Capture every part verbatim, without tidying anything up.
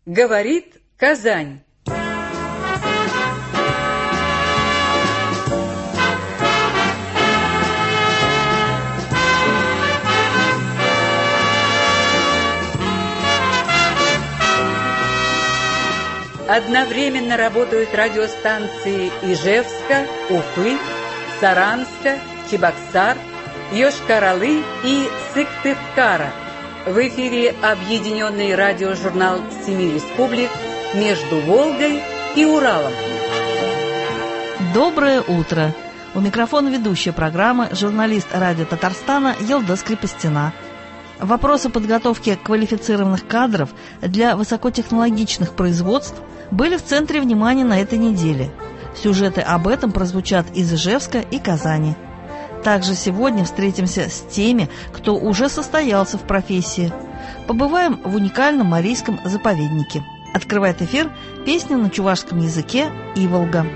Говорит Казань. Одновременно работают радиостанции Ижевска, Уфы, Саранска, Чебоксар, Йошкар-Олы и Сыктывкара. В эфире объединенный радиожурнал семи республик «Между Волгой и Уралом». Доброе утро! У микрофона ведущая программы, журналист радио Татарстана Елда Скрипостина. Вопросы подготовки квалифицированных кадров для высокотехнологичных производств были в центре внимания на этой неделе. Сюжеты об этом прозвучат из Ижевска и Казани. Также сегодня встретимся с теми, кто уже состоялся в профессии. Побываем в уникальном Марийском заповеднике. Открывает эфир песня на чувашском языке «Иволга».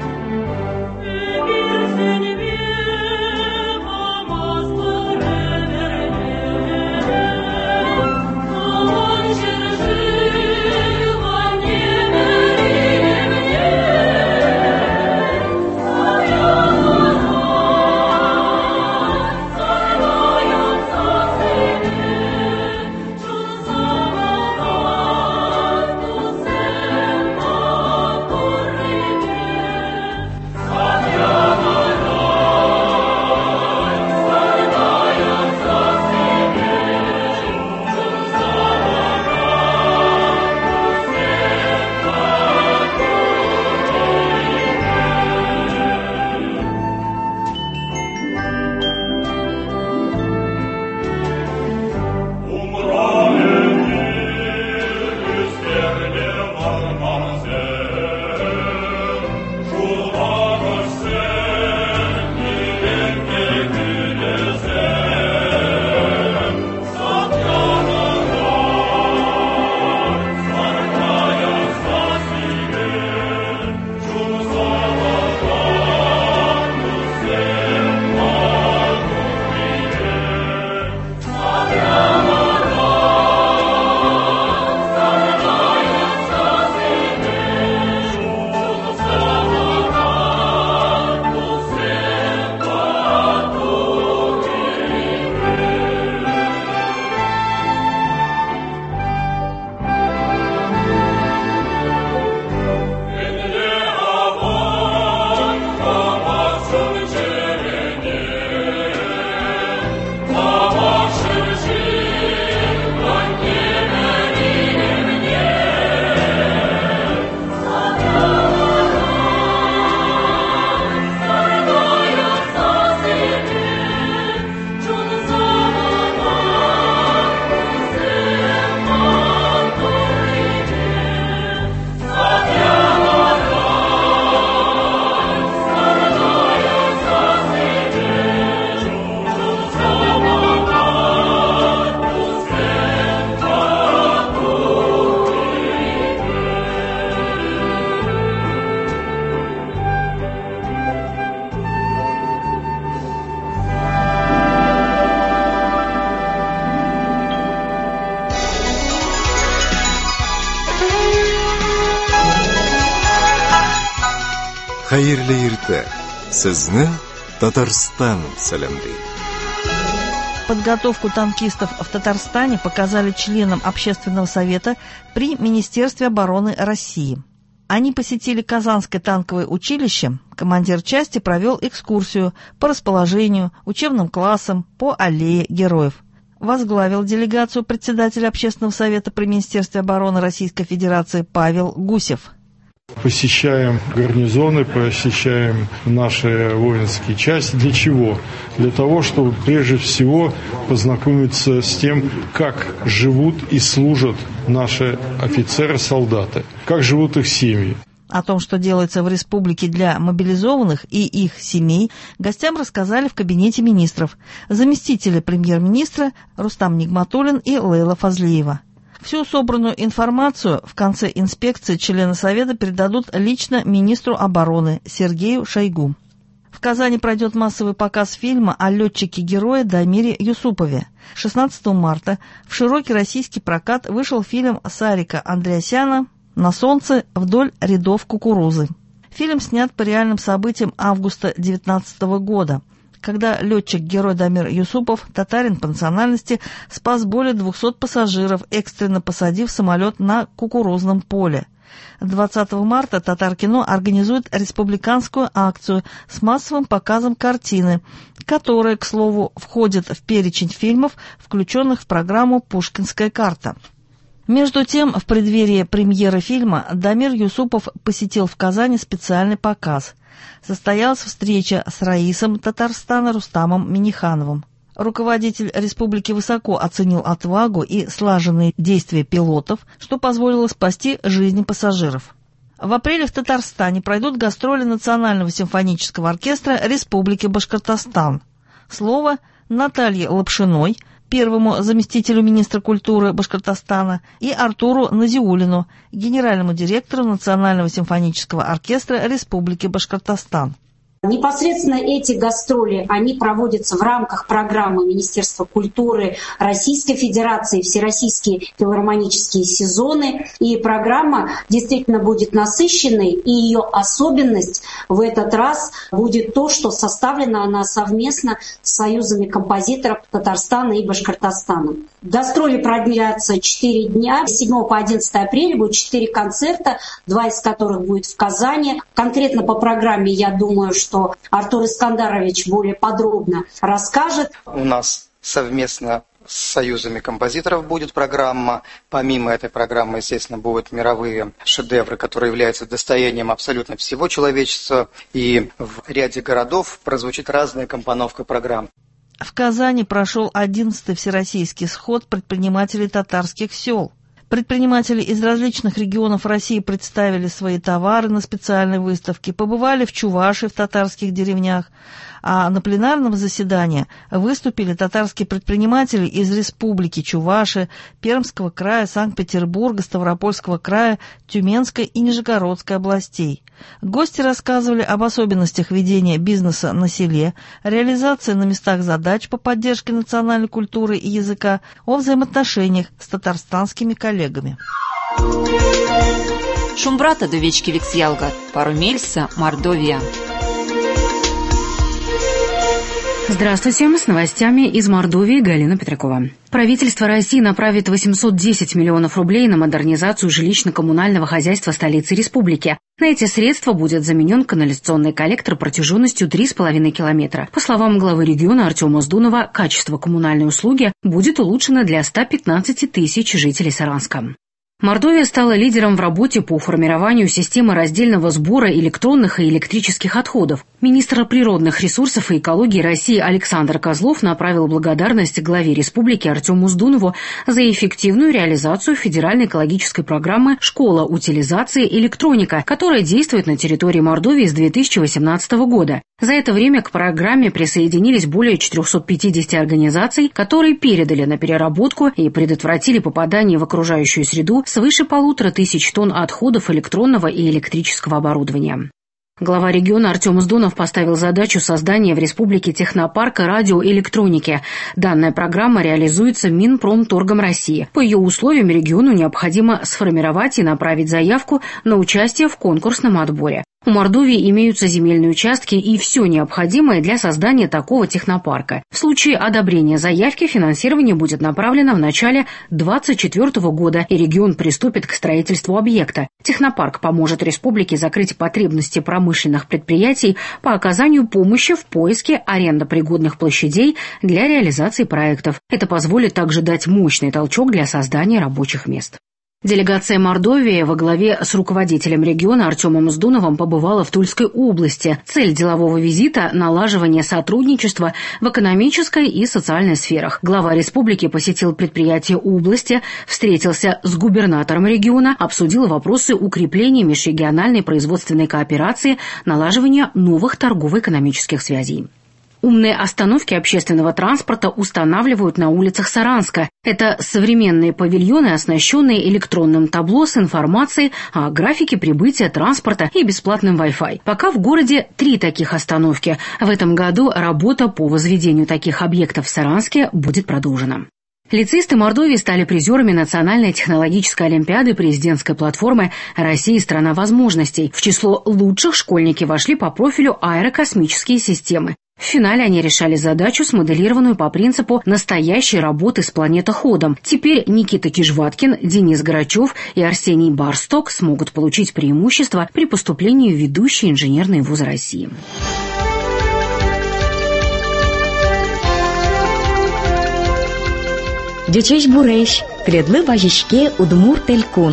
Хәерле иртә. Сезне Татарстан сәламлый. Подготовку танкистов в Татарстане показали членам Общественного совета при Министерстве обороны России. Они посетили Казанское танковое училище, командир части провел экскурсию по расположению, учебным классам, по аллее героев. Возглавил делегацию председатель Общественного совета при Министерстве обороны Российской Федерации Павел Гусев. Посещаем гарнизоны, посещаем наши воинские части. Для чего? Для того, чтобы прежде всего познакомиться с тем, как живут и служат наши офицеры-солдаты, как живут их семьи. О том, что делается в республике для мобилизованных и их семей, гостям рассказали в кабинете министров заместители премьер-министра Рустам Нигматуллин и Лейла Фазлиева. Всю собранную информацию в конце инспекции члены Совета передадут лично министру обороны Сергею Шойгу. В Казани пройдет массовый показ фильма о летчике-герое Дамире Юсупове. шестнадцатого марта в широкий российский прокат вышел фильм Сарика Андреасяна на солнце вдоль рядов кукурузы. Фильм снят по реальным событиям августа девятнадцатого года, когда летчик-герой Дамир Юсупов, татарин по национальности, спас более двухсот пассажиров, экстренно посадив самолет на кукурузном поле. двадцатого марта Татар-кино организует республиканскую акцию с массовым показом картины, которая, к слову, входит в перечень фильмов, включенных в программу «Пушкинская карта». Между тем, в преддверии премьеры фильма Дамир Юсупов посетил в Казани специальный показ. Состоялась встреча с раисом Татарстана Рустамом Миннихановым. Руководитель республики высоко оценил отвагу и слаженные действия пилотов, что позволило спасти жизни пассажиров. В апреле в Татарстане пройдут гастроли Национального симфонического оркестра Республики Башкортостан. Слово Наталье Лапшиной, первому заместителю министра культуры Башкортостана, и Артуру Назиуллину, генеральному директору Национального симфонического оркестра Республики Башкортостан. Непосредственно эти гастроли, они проводятся в рамках программы Министерства культуры Российской Федерации, всероссийские филармонические сезоны. И программа действительно будет насыщенной, и ее особенность в этот раз будет то, что составлена она совместно с союзами композиторов Татарстана и Башкортостана. Гастроли продлятся четыре дня. С седьмого по одиннадцатое апреля будет четыре концерта, два из которых будет в Казани. Конкретно по программе, я думаю, что что Артур Искандарович более подробно расскажет. У нас совместно с союзами композиторов будет программа. Помимо этой программы, естественно, будут мировые шедевры, которые являются достоянием абсолютно всего человечества. И в ряде городов прозвучит разная компоновка программ. В Казани прошел одиннадцатый всероссийский сход предпринимателей татарских сел. Предприниматели из различных регионов России представили свои товары на специальной выставке, побывали в Чувашии в татарских деревнях, а на пленарном заседании выступили татарские предприниматели из Республики Чувашия, Пермского края, Санкт-Петербурга, Ставропольского края, Тюменской и Нижегородской областей. Гости рассказывали об особенностях ведения бизнеса на селе, реализации на местах задач по поддержке национальной культуры и языка, о взаимоотношениях с татарстанскими коллегами. Шумбрата довечки Виксьялга, Парумельса, Мордовия. Здравствуйте, с новостями из Мордовии Галина Петракова. Правительство России направит восемьсот десять миллионов рублей на модернизацию жилищно-коммунального хозяйства столицы республики. На эти средства будет заменен канализационный коллектор протяженностью три с половиной километра. По словам главы региона Артема Сдунова, качество коммунальной услуги будет улучшено для ста пятнадцати тысяч жителей Саранска. Мордовия стала лидером в работе по формированию системы раздельного сбора электронных и электрических отходов. Министр природных ресурсов и экологии России Александр Козлов направил благодарность главе республики Артему Сдунову за эффективную реализацию федеральной экологической программы «Школа утилизации электроника», которая действует на территории Мордовии с две тысячи восемнадцатого года. За это время к программе присоединились более четырехсот пятидесяти организаций, которые передали на переработку и предотвратили попадание в окружающую среду свыше полутора тысяч тонн отходов электронного и электрического оборудования. Глава региона Артем Сдунов поставил задачу создания в республике технопарка радиоэлектроники. Данная программа реализуется Минпромторгом России. По ее условиям региону необходимо сформировать и направить заявку на участие в конкурсном отборе. У Мордовии имеются земельные участки и все необходимое для создания такого технопарка. В случае одобрения заявки финансирование будет направлено в начале двадцать четвёртого года, и регион приступит к строительству объекта. Технопарк поможет республике закрыть потребности промышленных предприятий по оказанию помощи в поиске арендопригодных площадей для реализации проектов. Это позволит также дать мощный толчок для создания рабочих мест. Делегация Мордовии во главе с руководителем региона Артемом Сдуновым побывала в Тульской области. Цель делового визита – налаживание сотрудничества в экономической и социальной сферах. Глава республики посетил предприятия области, встретился с губернатором региона, обсудил вопросы укрепления межрегиональной производственной кооперации, налаживания новых торгово-экономических связей. Умные остановки общественного транспорта устанавливают на улицах Саранска. Это современные павильоны, оснащенные электронным табло с информацией о графике прибытия транспорта и бесплатным Wi-Fi. Пока в городе три таких остановки. В этом году работа по возведению таких объектов в Саранске будет продолжена. Лицеисты Мордовии стали призерами Национальной технологической олимпиады президентской платформы «Россия – страна возможностей». В число лучших школьники вошли по профилю аэрокосмические системы. В финале они решали задачу, смоделированную по принципу настоящей работы с планетоходом. Теперь Никита Кижваткин, Денис Грачев и Арсений Барсток смогут получить преимущество при поступлении в ведущие инженерные вузы России. Дючеш Буреш, Кредлы Бажишке, Удмур Телькун.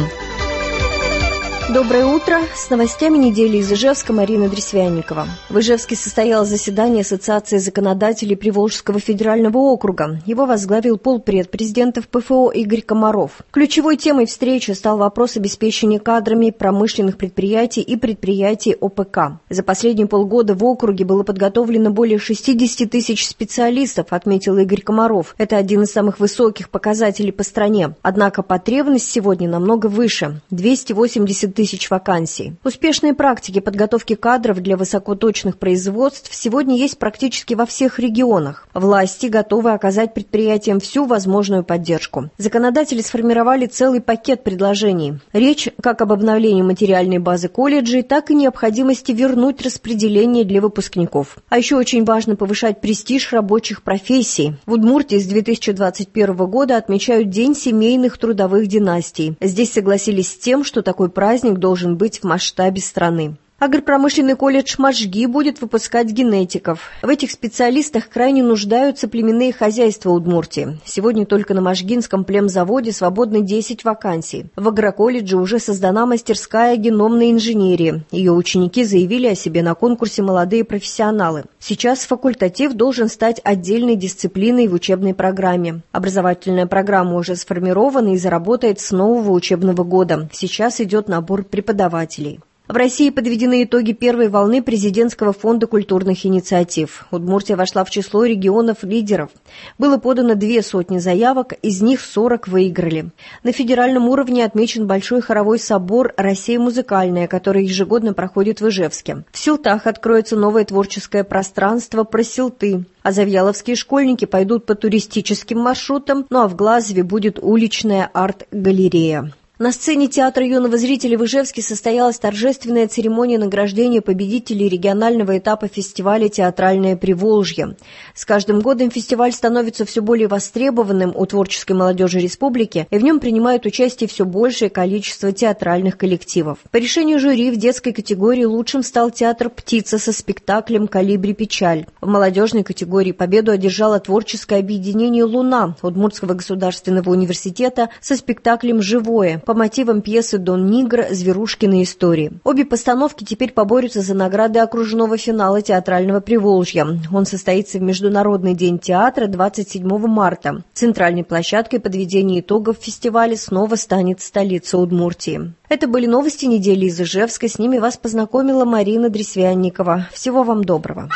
Доброе утро. С новостями недели из Ижевска Марина Дресвянникова. В Ижевске состоялось заседание Ассоциации законодателей Приволжского федерального округа. Его возглавил полпред президентов ПФО Игорь Комаров. Ключевой темой встречи стал вопрос обеспечения кадрами промышленных предприятий и предприятий ОПК. За последние полгода в округе было подготовлено более шестьдесят тысяч специалистов, отметил Игорь Комаров. Это один из самых высоких показателей по стране. Однако потребность сегодня намного выше – двести восемьдесят тысяч вакансий. Успешные практики подготовки кадров для высокоточных производств сегодня есть практически во всех регионах. Власти готовы оказать предприятиям всю возможную поддержку. Законодатели сформировали целый пакет предложений. Речь как об обновлении материальной базы колледжей, так и необходимости вернуть распределение для выпускников. А еще очень важно повышать престиж рабочих профессий. В Удмуртии с две тысячи двадцать первого года отмечают День семейных трудовых династий. Здесь согласились с тем, что такой праздник должен быть в масштабе страны. Агропромышленный колледж Можги будет выпускать генетиков. В этих специалистах крайне нуждаются племенные хозяйства Удмуртии. Сегодня только на Можгинском племзаводе свободны десять вакансий. В агроколледже уже создана мастерская геномной инженерии. Ее ученики заявили о себе на конкурсе «Молодые профессионалы». Сейчас факультатив должен стать отдельной дисциплиной в учебной программе. Образовательная программа уже сформирована и заработает с нового учебного года. Сейчас идет набор преподавателей. В России подведены итоги первой волны президентского фонда культурных инициатив. Удмуртия вошла в число регионов-лидеров. Было подано две сотни заявок, из них сорок выиграли. На федеральном уровне отмечен Большой хоровой собор «Россия музыкальная», который ежегодно проходит в Ижевске. В Силтах откроется новое творческое пространство про Силты. А завьяловские школьники пойдут по туристическим маршрутам, ну а в Глазове будет уличная арт-галерея. На сцене театра юного зрителя в Ижевске состоялась торжественная церемония награждения победителей регионального этапа фестиваля «Театральное Приволжье». С каждым годом фестиваль становится все более востребованным у творческой молодежи республики, и в нем принимает участие все большее количество театральных коллективов. По решению жюри в детской категории лучшим стал театр «Птица» со спектаклем «Калибри печаль». В молодежной категории победу одержало творческое объединение «Луна» Удмуртского государственного университета со спектаклем «Живое» по мотивам пьесы Дон Нигр «Зверушкины истории». Обе постановки теперь поборются за награды окружного финала театрального Приволжья. Он состоится в Международный день театра двадцать седьмого марта. Центральной площадкой подведения итогов фестиваля снова станет столица Удмуртии. Это были новости недели из Ижевска. С ними вас познакомила Марина Дресвянникова. Всего вам доброго.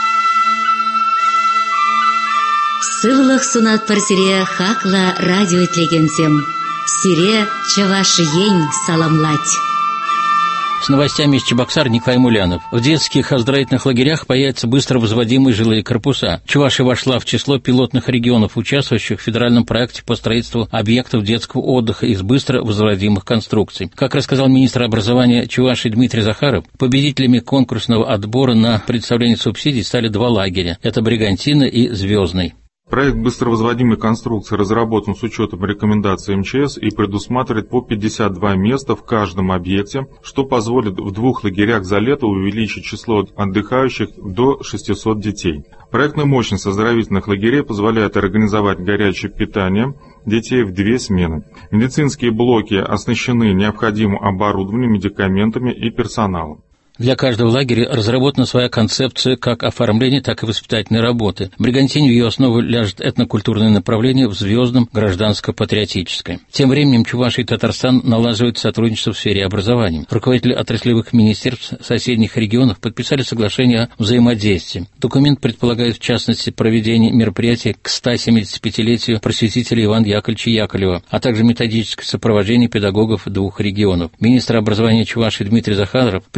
Сывлых сунат парсире хакла радио тлегенсем. Сире чавашиень саламлать. С новостями из Чебоксар Николай Мулянов. В детских оздоровительных лагерях появятся быстро возводимые жилые корпуса. Чувашия вошла в число пилотных регионов, участвующих в федеральном проекте по строительству объектов детского отдыха из быстро возводимых конструкций. Как рассказал министр образования Чувашии Дмитрий Захаров, победителями конкурсного отбора на предоставление субсидий стали два лагеря. Это Бригантина и Звездный. Проект быстровозводимой конструкции разработан с учетом рекомендаций эм че эс и предусматривает по пятьдесят два места в каждом объекте, что позволит в двух лагерях за лето увеличить число отдыхающих до шестисот детей. Проектная мощность оздоровительных лагерей позволяет организовать горячее питание детей в две смены. Медицинские блоки оснащены необходимым оборудованием, медикаментами и персоналом. Для каждого лагеря разработана своя концепция как оформления, так и воспитательной работы. В Бригантине в ее основу ляжет этнокультурное направление, в Звездном – гражданско-патриотическое. Тем временем Чувашия и Татарстан налаживают сотрудничество в сфере образования. Руководители отраслевых министерств соседних регионов подписали соглашение о взаимодействии. Документ предполагает, в частности, проведение мероприятий к ста семидесятипятилетию просветителя Ивана Яковлевича Яковлева, а также методическое сопровождение педагогов двух регионов. Министр образования Чувашии Дмитрий Захаров презентовал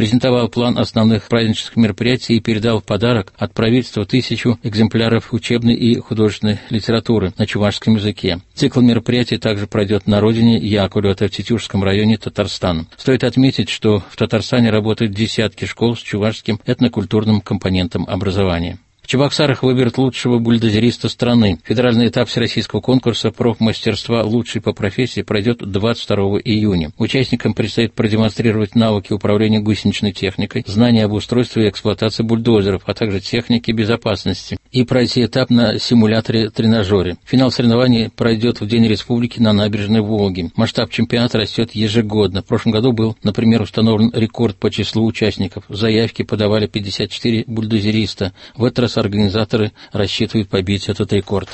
план основных празднических мероприятий и передал в подарок от правительства тысячу экземпляров учебной и художественной литературы на чувашском языке. Цикл мероприятий также пройдет на родине Яковлева, это в Тетюшском районе Татарстана. Стоит отметить, что в Татарстане работают десятки школ с чувашским этнокультурным компонентом образования. В Чебоксарах выберут лучшего бульдозериста страны. Федеральный этап всероссийского конкурса профмастерства «Лучший по профессии» пройдет двадцать второго июня. Участникам предстоит продемонстрировать навыки управления гусеничной техникой, знания об устройстве и эксплуатации бульдозеров, а также техники безопасности и пройти этап на симуляторе-тренажере. Финал соревнований пройдет в День Республики на набережной Волги. Масштаб чемпионата растет ежегодно. В прошлом году был, например, установлен рекорд по числу участников. Заявки подавали пятьдесят четыре бульдозериста. В этот раз организаторы рассчитывают побить этот рекорд.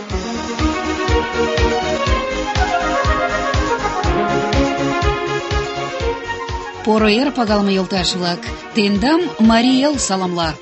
Пороер пагалмы елташ-влак. Тендам Мариэл саламла.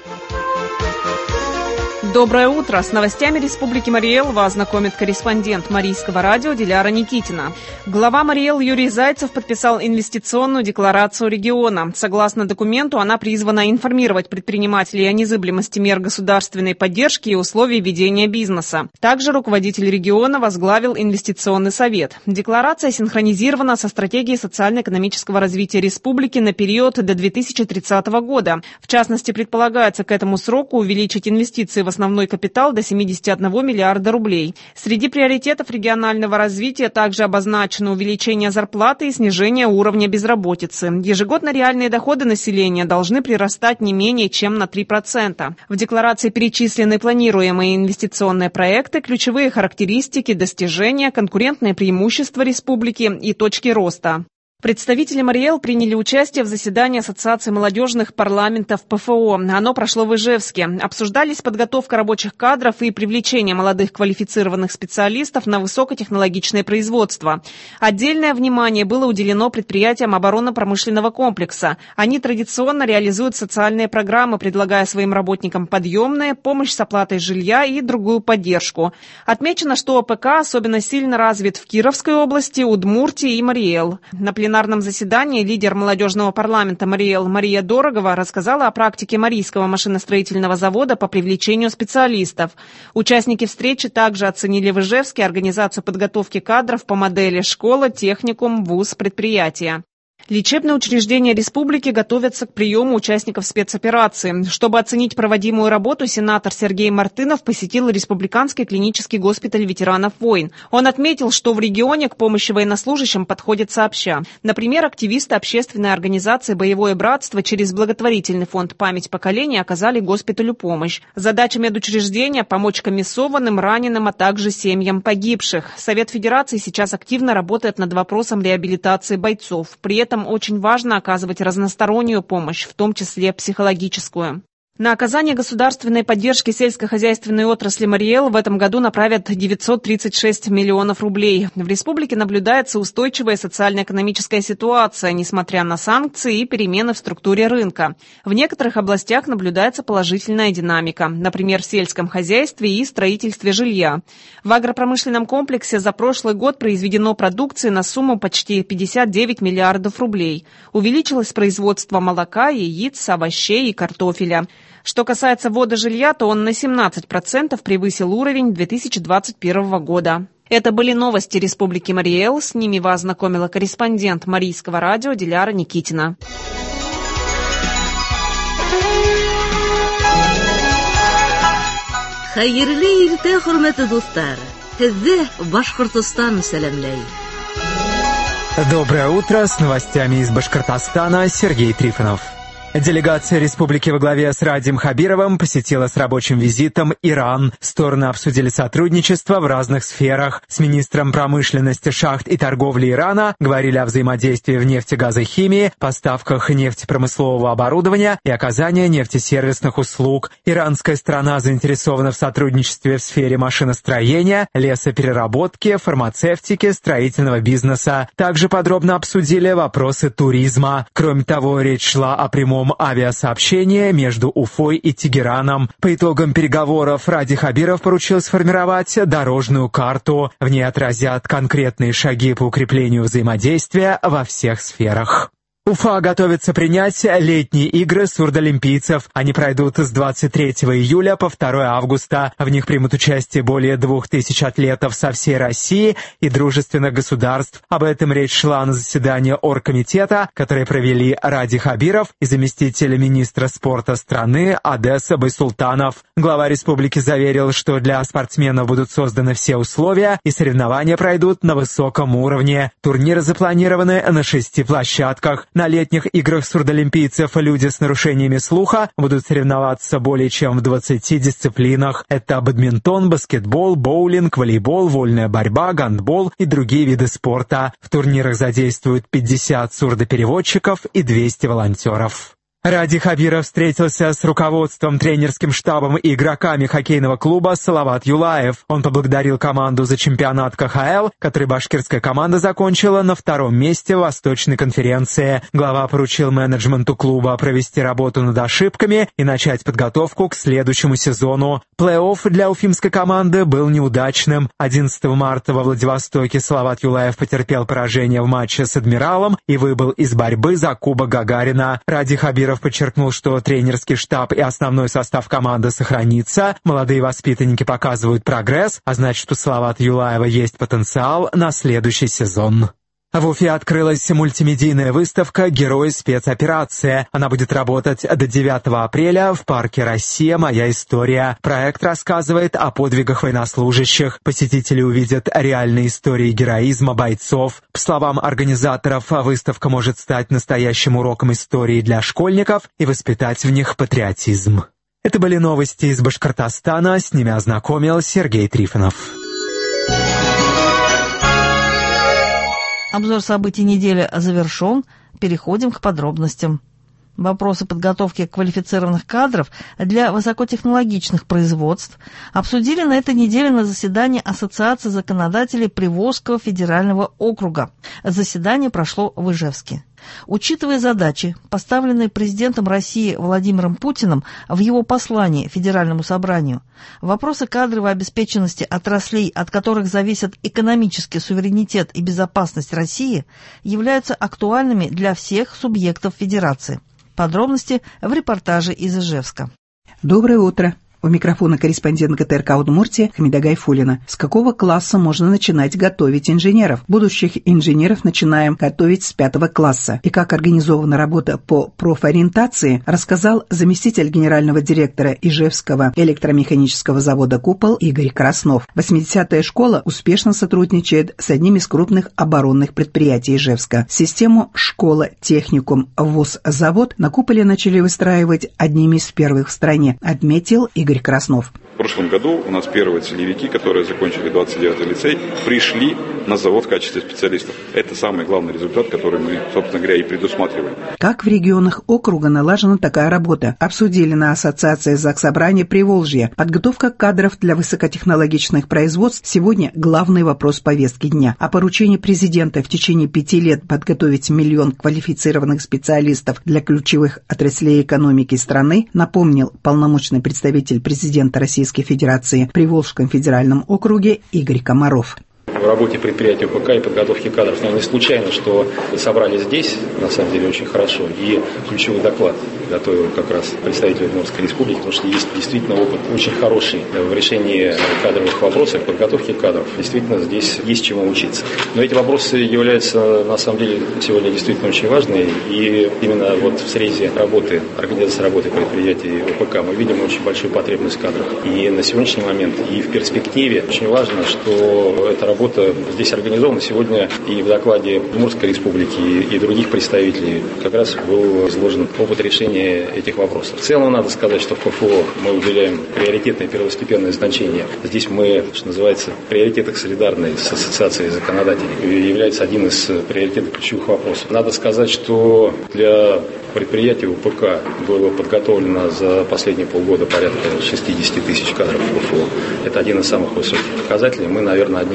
Доброе утро! С новостями Республики Марий Эл вас знакомит корреспондент Марийского радио Диляра Никитина. Глава Марий Эл Юрий Зайцев подписал инвестиционную декларацию региона. Согласно документу, она призвана информировать предпринимателей о незыблемости мер государственной поддержки и условий ведения бизнеса. Также руководитель региона возглавил инвестиционный совет. Декларация синхронизирована со стратегией социально-экономического развития республики на период до две тысячи тридцатого года. В частности, предполагается к этому сроку увеличить инвестиции в основной капитал до семидесяти одного миллиарда рублей. Среди приоритетов регионального развития также обозначено увеличение зарплаты и снижение уровня безработицы. Ежегодно реальные доходы населения должны прирастать не менее чем на три процента. В декларации перечислены планируемые инвестиционные проекты, ключевые характеристики, достижения, конкурентные преимущества республики и точки роста. Представители Марий Эл приняли участие в заседании Ассоциации молодежных парламентов ПФО. Оно прошло в Ижевске. Обсуждались подготовка рабочих кадров и привлечение молодых квалифицированных специалистов на высокотехнологичное производство. Отдельное внимание было уделено предприятиям оборонно-промышленного комплекса. Они традиционно реализуют социальные программы, предлагая своим работникам подъемные, помощь с оплатой жилья и другую поддержку. Отмечено, что ОПК особенно сильно развит в Кировской области, Удмуртии и Марий Эл. На пленарном На пленарном заседании лидер молодежного парламента Марий Эл Мария Дорогова рассказала о практике Марийского машиностроительного завода по привлечению специалистов. Участники встречи также оценили в Ижевске организацию подготовки кадров по модели школа, техникум, вуз, предприятия. Лечебные учреждения республики готовятся к приему участников спецоперации. Чтобы оценить проводимую работу, сенатор Сергей Мартынов посетил Республиканский клинический госпиталь ветеранов войн. Он отметил, что в регионе к помощи военнослужащим подходят сообща. Например, активисты общественной организации «Боевое братство» через благотворительный фонд «Память поколений» оказали госпиталю помощь. Задача медучреждения – помочь комиссованным, раненым, а также семьям погибших. Совет Федерации сейчас активно работает над вопросом реабилитации бойцов. При этом очень важно оказывать разностороннюю помощь, в том числе психологическую. На оказание государственной поддержки сельскохозяйственной отрасли Марий Эл в этом году направят девятьсот тридцать шесть миллионов рублей. В республике наблюдается устойчивая социально-экономическая ситуация, несмотря на санкции и перемены в структуре рынка. В некоторых областях наблюдается положительная динамика, например, в сельском хозяйстве и строительстве жилья. В агропромышленном комплексе за прошлый год произведено продукции на сумму почти пятьдесят девять миллиардов рублей. Увеличилось производство молока, яиц, овощей и картофеля. Что касается ввода жилья, то он на семнадцать процентов превысил уровень две тысячи двадцать первого года. Это были новости Республики Марий Эл. С ними вас знакомила корреспондент Марийского радио Диляра Никитина. Хәерле иртә, хөрмәтле дуслар. Һезне Башкортостан сәламләй. Доброе утро, с новостями из Башкортостана Сергей Трифонов. Делегация республики во главе с Радием Хабировым посетила с рабочим визитом Иран. Стороны обсудили сотрудничество в разных сферах. С министром промышленности, шахт и торговли Ирана говорили о взаимодействии в нефтегазохимии, поставках нефтепромыслового оборудования и оказании нефтесервисных услуг. Иранская сторона заинтересована в сотрудничестве в сфере машиностроения, лесопереработки, фармацевтики, строительного бизнеса. Также подробно обсудили вопросы туризма. Кроме того, речь шла о прямом авиасообщения между Уфой и Тегераном. По итогам переговоров Ради Хабиров поручил сформировать дорожную карту. В ней отразят конкретные шаги по укреплению взаимодействия во всех сферах. Уфа готовится принять летние игры сурдолимпийцев. Они пройдут с двадцать третьего июля по второе августа. В них примут участие более двух тысяч атлетов со всей России и дружественных государств. Об этом речь шла на заседании оргкомитета, которое провели Ради Хабиров и заместитель министра спорта страны Одесса Байсултанов. Глава республики заверил, что для спортсменов будут созданы все условия и соревнования пройдут на высоком уровне. Турниры запланированы на шести площадках. На летних играх сурдолимпийцев люди с нарушениями слуха будут соревноваться более чем в двадцати дисциплинах. Это бадминтон, баскетбол, боулинг, волейбол, вольная борьба, гандбол и другие виды спорта. В турнирах задействуют пятьдесят сурдопереводчиков и двести волонтеров. Ради Хабиров встретился с руководством, тренерским штабом и игроками хоккейного клуба «Салават Юлаев». Он поблагодарил команду за чемпионат ка ха эл, который башкирская команда закончила на втором месте в Восточной конференции. Глава поручил менеджменту клуба провести работу над ошибками и начать подготовку к следующему сезону. Плей-офф для уфимской команды был неудачным. одиннадцатого марта во Владивостоке «Салават Юлаев» потерпел поражение в матче с «Адмиралом» и выбыл из борьбы за Кубок Гагарина. Ради Хабиров подчеркнул, что тренерский штаб и основной состав команды сохранится, молодые воспитанники показывают прогресс, а значит, у Салавата Юлаева есть потенциал на следующий сезон. В Уфе открылась мультимедийная выставка «Герои спецоперации». Она будет работать до девятого апреля в парке «Россия. Моя история». Проект рассказывает о подвигах военнослужащих. Посетители увидят реальные истории героизма бойцов. По словам организаторов, выставка может стать настоящим уроком истории для школьников и воспитать в них патриотизм. Это были новости из Башкортостана. С ними ознакомил Сергей Трифонов. Обзор событий недели завершен. Переходим к подробностям. Вопросы подготовки квалифицированных кадров для высокотехнологичных производств обсудили на этой неделе на заседании Ассоциации законодателей Приволжского федерального округа. Заседание прошло в Ижевске. Учитывая задачи, поставленные президентом России Владимиром Путиным в его послании Федеральному собранию, вопросы кадровой обеспеченности отраслей, от которых зависит экономический суверенитет и безопасность России, являются актуальными для всех субъектов Федерации. Подробности в репортаже из Ижевска. Доброе утро. У микрофона корреспондент ка тэ эр ка Удмуртии Хамида Гайфуллина. С какого класса можно начинать готовить инженеров? Будущих инженеров начинаем готовить с пятого класса. И как организована работа по профориентации, рассказал заместитель генерального директора Ижевского электромеханического завода «Купол» Игорь Краснов. восьмидесятая школа успешно сотрудничает с одним из крупных оборонных предприятий Ижевска. Систему школа-техникум ВУЗ-завод на Куполе начали выстраивать одними из первых в стране, отметил Игорь Краснов. В прошлом году у нас первые целевики, которые закончили двадцать девятый лицей, пришли на завод в качестве специалистов. Это самый главный результат, который мы, собственно говоря, и предусматриваем. Как в регионах округа налажена такая работа? Обсудили на Ассоциации Заксобрания Приволжья. Подготовка кадров для высокотехнологичных производств сегодня главный вопрос повестки дня. А поручение президента в течение пяти лет подготовить миллион квалифицированных специалистов для ключевых отраслей экономики страны напомнил полномочный представитель президента Российской Федерации в Приволжском федеральном округе Игорь Комаров. В работе предприятия ОПК и подготовке кадров. Но не случайно, что собрали здесь, на самом деле, очень хорошо. И ключевой доклад готовил как раз представитель Удмуртской республики, потому что есть действительно опыт очень хороший в решении кадровых вопросов, подготовке кадров. Действительно, здесь есть чему учиться. Но эти вопросы являются, на самом деле, сегодня действительно очень важными. И именно вот в срезе работы, организации работы предприятий ОПК мы видим очень большую потребность в кадрах. И на сегодняшний момент, и в перспективе очень важно, что эта работа здесь организована. Сегодня и в докладе Удмуртской республики и других представителей как раз был изложен опыт решения этих вопросов. В целом надо сказать, что в ПФО мы уделяем приоритетное первостепенное значение. Здесь мы, что называется, в приоритетах солидарны с Ассоциацией законодателей. Является один из приоритетных ключевых вопросов. Надо сказать, что для предприятий УПК было подготовлено за последние полгода порядка шестьдесят тысяч кадров в ПФО. Это один из самых высоких показателей. Мы, наверное, одни из первых,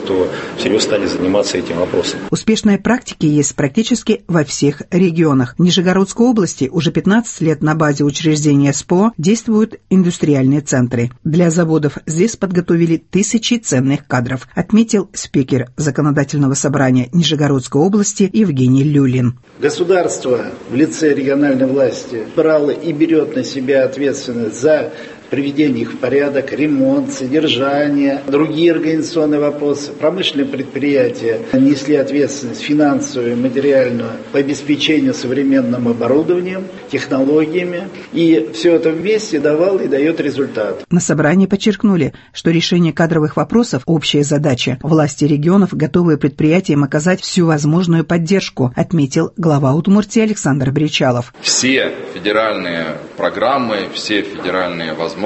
кто всерьез станет заниматься этим вопросом. Успешные практики есть практически во всех регионах. В Нижегородской области уже пятнадцать лет на базе учреждения СПО действуют индустриальные центры. Для заводов здесь подготовили тысячи ценных кадров, отметил спикер Законодательного собрания Нижегородской области Евгений Люлин. Государство в лице региональной власти брало и берет на себя ответственность за приведение их в порядок, ремонт, содержание, другие организационные вопросы. Промышленные предприятия несли ответственность финансовую и материальную по обеспечению современным оборудованием, технологиями. И все это вместе давало и дает результат. На собрании подчеркнули, что решение кадровых вопросов – общая задача. Власти регионов готовы предприятиям оказать всю возможную поддержку, отметил глава Удмуртии Александр Бричалов. Все федеральные программы, все федеральные возможности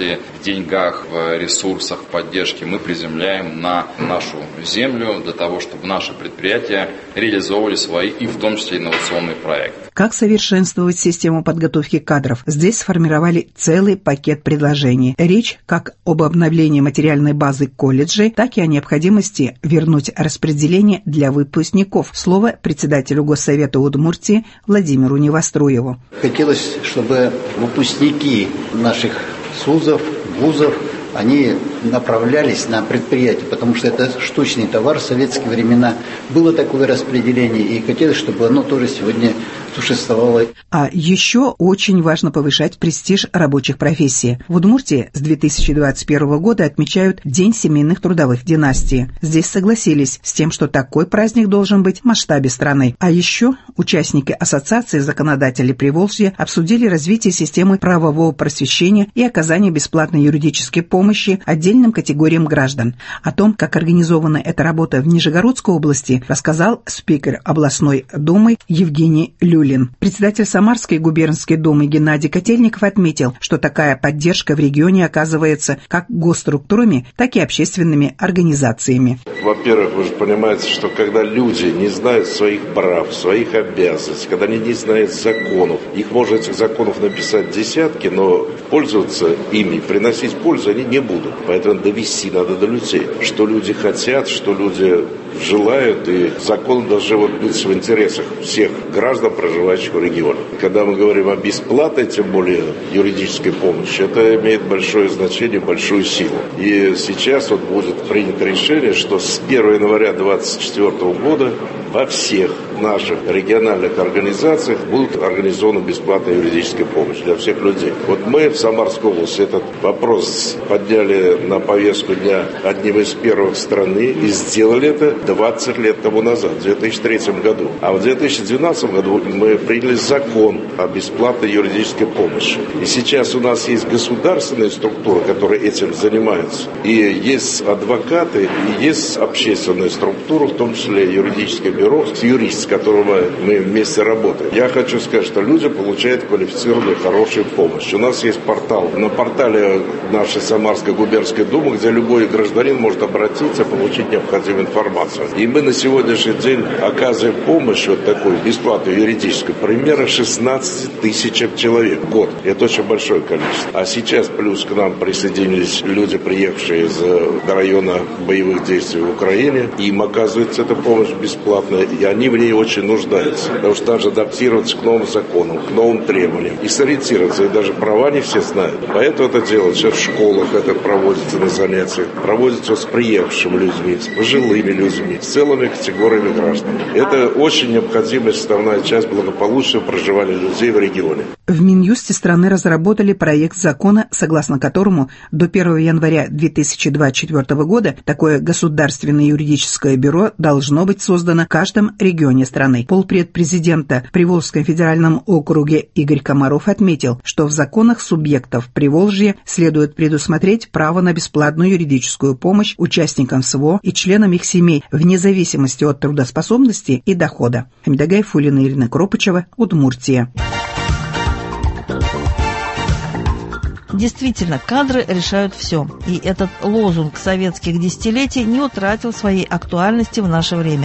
в деньгах, в ресурсах поддержки мы приземляем на нашу землю для того, чтобы наши предприятия реализовывали свои и в том числе инновационные проекты. Как совершенствовать систему подготовки кадров? Здесь сформировали целый пакет предложений. Речь как об обновлении материальной базы колледжей, так и о необходимости вернуть распределение для выпускников. Слово председателю Госсовета Удмуртии Владимиру Невостроеву. Хотелось, чтобы выпускники наших СУЗов, вузов, они направлялись на предприятия, потому что это штучный товар в советские времена. Было такое распределение, и хотелось, чтобы оно тоже сегодня существовало. А еще очень важно повышать престиж рабочих профессий. В Удмуртии с две тысячи двадцать первого года отмечают День семейных трудовых династий. Здесь согласились с тем, что такой праздник должен быть в масштабе страны. А еще участники Ассоциации законодателей Приволжья обсудили развитие системы правового просвещения и оказания бесплатной юридической помощи отдельным категориям граждан. О том, как организована эта работа в Нижегородской области, рассказал спикер областной думы Евгений Люлин. Председатель Самарской губернской думы Геннадий Котельников отметил, что такая поддержка в регионе оказывается как госструктурами, так и общественными организациями. Во-первых, вы же понимаете, что когда люди не знают своих прав, своих обязанностей, когда они не знают законов, их можно этих законов написать десятки, но пользоваться ими, приносить пользу они не будут. Поэтому довести надо до людей, что люди хотят, что люди желают, и закон должен быть в интересах всех граждан, проживающих в регионе. Когда мы говорим о бесплатной, тем более юридической помощи, это имеет большое значение, большую силу. И сейчас вот будет принято решение, что с первого января две тысячи двадцать четвёртого года во всех наших региональных организациях будет организована бесплатная юридическая помощь для всех людей. Вот мы в Самарской области этот вопрос подняли на повестку дня одним из первых в страны и сделали это двадцать лет тому назад, в две тысячи третьем году. А в две тысячи двенадцатом году мы приняли закон о бесплатной юридической помощи. И сейчас у нас есть государственные структуры, которые этим занимаются. И есть адвокаты, и есть общественные структуры, в том числе юридическое бюро, юрист, с которым мы вместе работаем. Я хочу сказать, что люди получают квалифицированную, хорошую помощь. У нас есть портал. На портале нашей Самарской губернской думы, где любой гражданин может обратиться, получить необходимую информацию. И мы на сегодняшний день оказываем помощь вот такую бесплатную юридическую примерно шестнадцать тысяч человек в год. Это очень большое количество. А сейчас плюс к нам присоединились люди, приехавшие из района боевых действий в Украине. Им оказывается эта помощь бесплатная, и они в ней очень нуждаются. Потому что даже адаптироваться к новым законам, к новым требованиям и сориентироваться. И даже права не все знают. Поэтому это делают сейчас в школах, это проводится на занятиях, проводится с приехавшими людьми, с пожилыми людьми, с целыми категориями граждан. Это очень необходимая составная часть благополучного проживания людей в регионе. В Минюсте страны разработали проект закона, согласно которому до первого января две тысячи двадцать четвёртого года такое государственное юридическое бюро должно быть создано в каждом регионе страны. Полпред президента в Приволжском федеральном округе Игорь Комаров отметил, что в законах субъектов Приволжья следует предусмотреть право на бесплатную юридическую помощь участникам СВО и членам их семей вне зависимости от трудоспособности и дохода. Хамида Гайфуллина, Ирина Кропычева, Удмуртия. Действительно, кадры решают все, и этот лозунг советских десятилетий не утратил своей актуальности в наше время.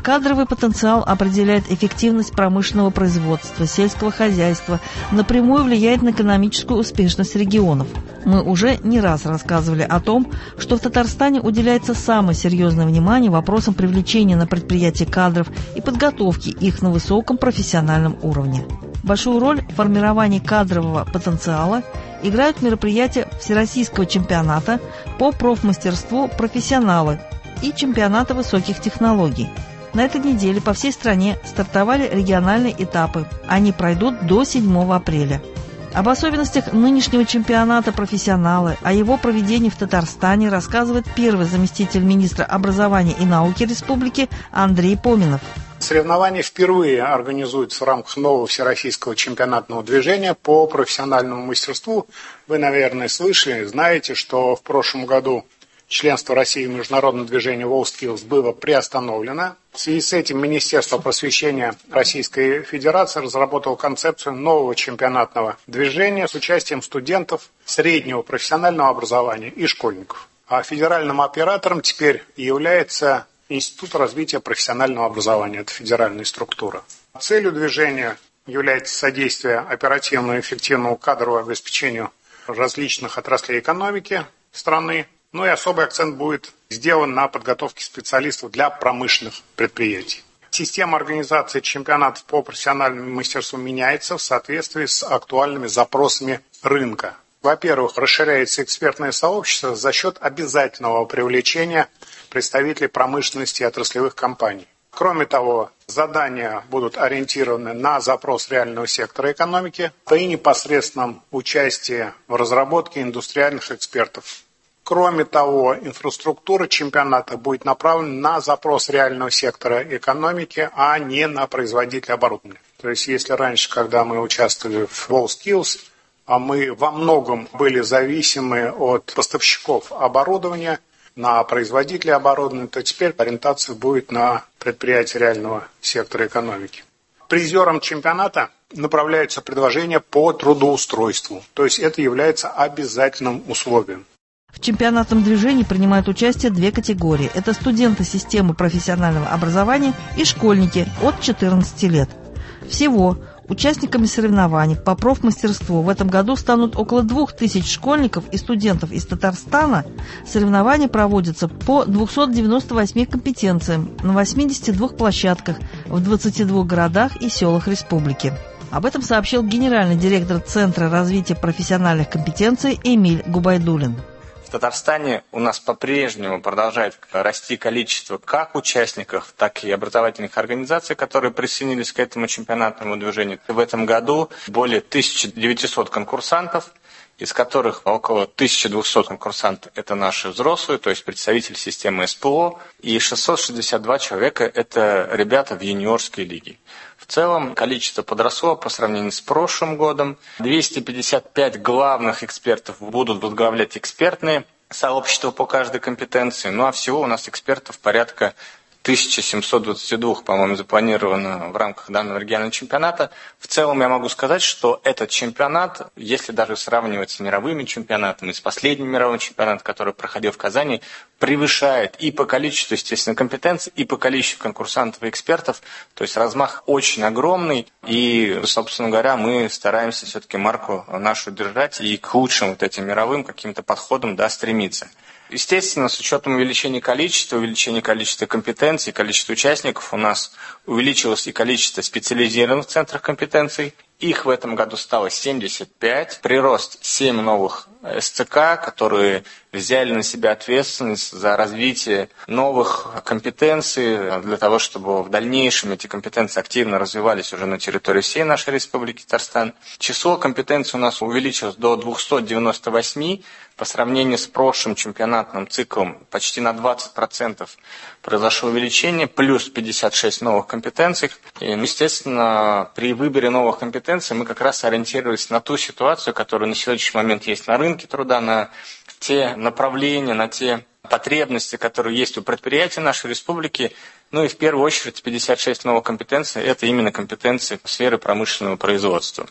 Кадровый потенциал определяет эффективность промышленного производства, сельского хозяйства, напрямую влияет на экономическую успешность регионов. Мы уже не раз рассказывали о том, что в Татарстане уделяется самое серьезное внимание вопросам привлечения на предприятия кадров и подготовки их на высоком профессиональном уровне. Большую роль в формировании кадрового потенциала играют мероприятия Всероссийского чемпионата по профмастерству «Профессионалы» и чемпионата высоких технологий. На этой неделе по всей стране стартовали региональные этапы. Они пройдут до седьмого апреля. Об особенностях нынешнего чемпионата «Профессионалы», о его проведении в Татарстане рассказывает первый заместитель министра образования и науки республики Андрей Поминов. Соревнования впервые организуются в рамках нового всероссийского чемпионатного движения по профессиональному мастерству. Вы, наверное, слышали, знаете, что в прошлом году членство России в международном движении WorldSkills было приостановлено. В связи с этим Министерство просвещения Российской Федерации разработало концепцию нового чемпионатного движения с участием студентов среднего профессионального образования и школьников. А федеральным оператором теперь является Институт развития профессионального образования. Это федеральная структура. Целью движения является содействие оперативному и эффективному кадровому обеспечению различных отраслей экономики страны. Ну и особый акцент будет сделан на подготовке специалистов для промышленных предприятий. Система организации чемпионатов по профессиональному мастерству меняется в соответствии с актуальными запросами рынка. Во-первых, расширяется экспертное сообщество за счет обязательного привлечения представителей промышленности и отраслевых компаний. Кроме того, задания будут ориентированы на запрос реального сектора экономики при непосредственном участии в разработке индустриальных экспертов. Кроме того, инфраструктура чемпионата будет направлена на запрос реального сектора экономики, а не на производителя оборудования. То есть, если раньше, когда мы участвовали в WorldSkills, а мы во многом были зависимы от поставщиков оборудования на производителей оборудования, то теперь ориентация будет на предприятия реального сектора экономики. Призерам чемпионата направляются предложения по трудоустройству, то есть это является обязательным условием. В чемпионатном движении принимают участие две категории. Это студенты системы профессионального образования и школьники от четырнадцати лет. Всего участниками соревнований по профмастерству в этом году станут около двух тысяч школьников и студентов из Татарстана. Соревнования проводятся по двумстам девяноста восьми компетенциям на восьмидесяти двух площадках в двадцати двух городах и селах республики. Об этом сообщил генеральный директор Центра развития профессиональных компетенций Эмиль Губайдуллин. В Татарстане у нас по-прежнему продолжает расти количество как участников, так и образовательных организаций, которые присоединились к этому чемпионатному движению. В этом году более тысячи девятисот конкурсантов, из которых около тысячи двухсот конкурсантов – это наши взрослые, то есть представители системы СПО, и шестьсот шестьдесят два человека – это ребята в юниорской лиге. В целом количество подросло по сравнению с прошлым годом. двести пятьдесят пять главных экспертов будут возглавлять экспертные сообщества по каждой компетенции. Ну а всего у нас экспертов порядка тысяча семьсот двадцать два, по-моему, запланировано в рамках данного регионального чемпионата. В целом я могу сказать, что этот чемпионат, если даже сравнивать с мировыми чемпионатами, с последним мировым чемпионатом, который проходил в Казани, превышает и по количеству, естественно, компетенций, и по количеству конкурсантов и экспертов. То есть размах очень огромный. И, собственно говоря, мы стараемся все-таки марку нашу держать и к лучшим вот этим мировым каким-то подходам, да, стремиться. Естественно, с учетом увеличения количества, увеличения количества компетенций, количества участников, у нас увеличилось и количество специализированных центров компетенций. Их в этом году стало семьдесят пять. Прирост семь новых эс цэ ка, которые взяли на себя ответственность за развитие новых компетенций, для того, чтобы в дальнейшем эти компетенции активно развивались уже на территории всей нашей республики Татарстан. Число компетенций у нас увеличилось до двухсот девяноста восьми. По сравнению с прошлым чемпионатным циклом почти на двадцать процентов произошло увеличение, плюс пятьдесят шесть новых компетенций. И, естественно, при выборе новых компетенций мы как раз ориентировались на ту ситуацию, которая на сегодняшний момент есть на рынке труда, на те направления, на те потребности, которые есть у предприятий нашей республики. Ну и в первую очередь пятьдесят шесть новых компетенций – это именно компетенции в сфере промышленного производства.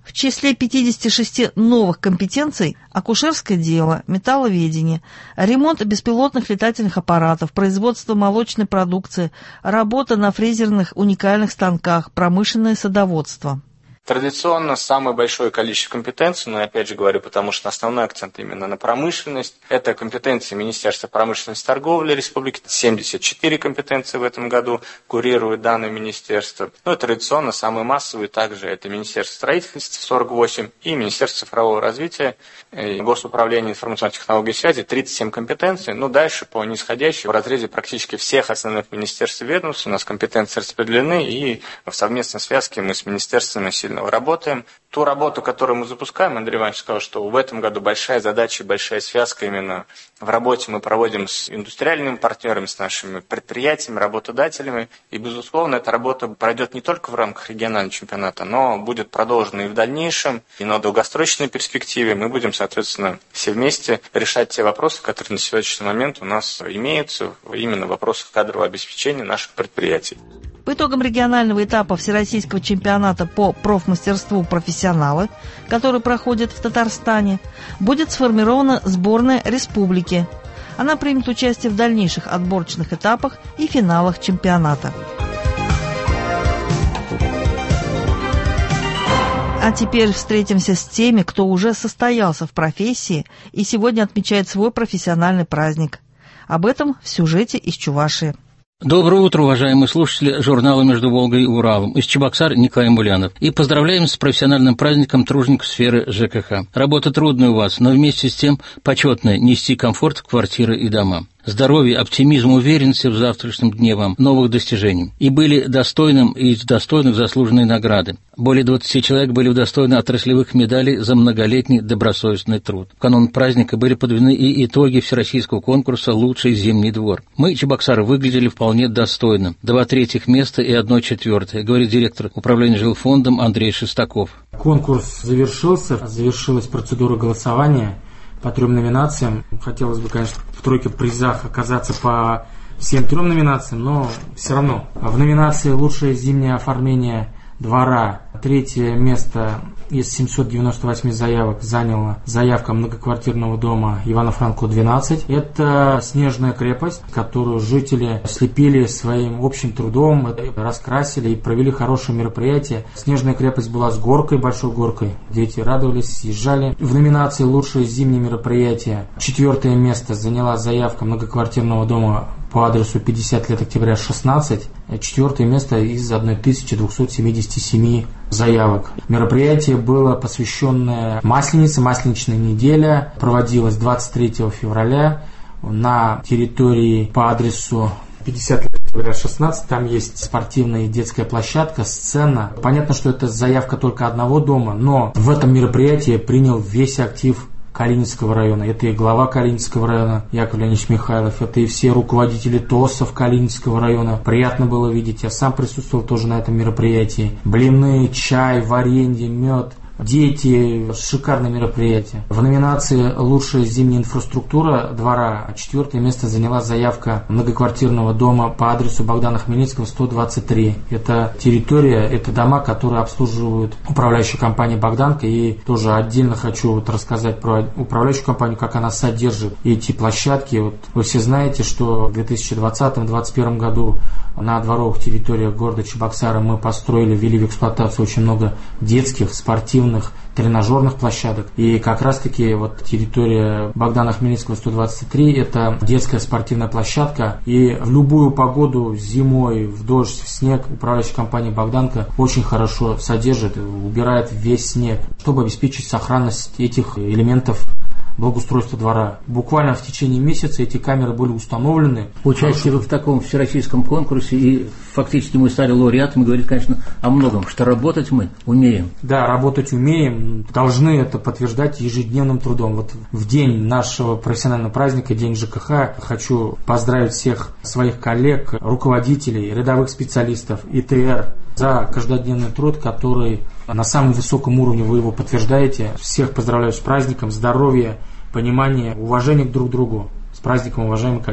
В числе пятидесяти шести новых компетенций – акушерское дело, металловедение, ремонт беспилотных летательных аппаратов, производство молочной продукции, работа на фрезерных уникальных станках, промышленное садоводство. Традиционно самое большое количество компетенций, но я опять же говорю, потому что основной акцент именно на промышленность. Это компетенции Министерства промышленности и торговли Республики. семьдесят четыре компетенции в этом году курирует данное министерство. Ну и традиционно самые массовые также это Министерство строительства сорок восемь и Министерство цифрового развития, и Госуправление информационных технологий и связи тридцать семь компетенций. Ну дальше по нисходящей в разрезе практически всех основных министерств и ведомств у нас компетенции распределены, и в совместной связке мы с министерствами сильно работаем. Ту работу, которую мы запускаем, Андрей Иванович сказал, что в этом году большая задача, большая связка именно в работе мы проводим с индустриальными партнерами, с нашими предприятиями, работодателями. И, безусловно, эта работа пройдет не только в рамках регионального чемпионата, но будет продолжена и в дальнейшем, и на долгосрочной перспективе. Мы будем, соответственно, все вместе решать те вопросы, которые на сегодняшний момент у нас имеются, именно в вопросах кадрового обеспечения наших предприятий. По итогам регионального этапа Всероссийского чемпионата по профмастерству «Профессионалы», который проходит в Татарстане, будет сформирована сборная республики. Она примет участие в дальнейших отборочных этапах и финалах чемпионата. А теперь встретимся с теми, кто уже состоялся в профессии и сегодня отмечает свой профессиональный праздник. Об этом в сюжете из Чувашии. Доброе утро, уважаемые слушатели журнала «Между Волгой и Уралом». Из Чебоксар Николай Мулянов. И поздравляем с профессиональным праздником тружеников сферы ЖКХ. Работа трудная у вас, но вместе с тем почетная нести комфорт в квартиры и дома. Здоровья, оптимизма, уверенности в завтрашнем дне вам, новых достижений. И были достойным и из достойных заслуженной награды. Более двадцати человек были удостоены отраслевых медалей за многолетний добросовестный труд. В канун праздника были подведены и итоги всероссийского конкурса «Лучший зимний двор». Мы, чебоксары, выглядели вполне достойно. Два третьих места и одно четвертое, говорит директор управления жилфондом Андрей Шестаков. Конкурс завершился, завершилась процедура голосования по трем номинациям. Хотелось бы, конечно, в тройке призах оказаться по всем трем номинациям, но все равно. В номинации «Лучшее зимнее оформление двора» третье место из семисот девяноста восьми заявок заняла заявка многоквартирного дома Ивана Франко двенадцать. Это снежная крепость, которую жители слепили своим общим трудом, раскрасили и провели хорошее мероприятие. Снежная крепость была с горкой, большой горкой. Дети радовались, съезжали. В номинации «Лучшее зимнее мероприятие» четвертое место заняла заявка многоквартирного дома по адресу пятьдесят лет октября шестнадцать. Четвертое место из тысячи двухсот семидесяти семи заявок. Мероприятие было посвященное Масленице, Масленичная неделя. Проводилось двадцать третьего февраля на территории по адресу пятьдесят лет октября шестнадцать. Там есть спортивная и детская площадка, сцена. Понятно, что это заявка только одного дома, но в этом мероприятии принял весь актив Калининского района. Это и глава Калининского района Яков Леонидович Михайлов, это и все руководители ТОСов Калининского района. Приятно было видеть. Я сам присутствовал тоже на этом мероприятии. Блины, чай, варенье, мед. Дети, шикарное мероприятие. В номинации «Лучшая зимняя инфраструктура двора» четвертое место заняла заявка многоквартирного дома по адресу Богдана Хмельницкого сто двадцать три. Это территория, это дома, которые обслуживают управляющая компания «Богданка». И тоже отдельно хочу вот рассказать про управляющую компанию, как она содержит эти площадки. Вот вы все знаете, что в две тысячи двадцатом — две тысячи двадцать первом году на дворовых территориях города Чебоксары мы построили, ввели в эксплуатацию очень много детских, спортивных, тренажерных площадок. И как раз таки вот территория Богдана Хмельницкого сто двадцать три это детская спортивная площадка. И в любую погоду, зимой, в дождь, в снег, управляющая компания «Богданка» очень хорошо содержит, убирает весь снег, чтобы обеспечить сохранность этих элементов благоустройства двора. Буквально в течение месяца эти камеры были установлены. Участие вы в таком всероссийском конкурсе, и фактически мы стали лауреатами, говорит, конечно, о многом, что работать мы умеем. Да, работать умеем, должны это подтверждать ежедневным трудом. Вот в день нашего профессионального праздника, день ЖКХ, хочу поздравить всех своих коллег, руководителей, рядовых специалистов, ИТР за каждодневный труд, который на самом высоком уровне, вы его подтверждаете. Всех поздравляю с праздником, здоровья, понимания, уважения друг к другу. С праздником, уважаемые коллеги.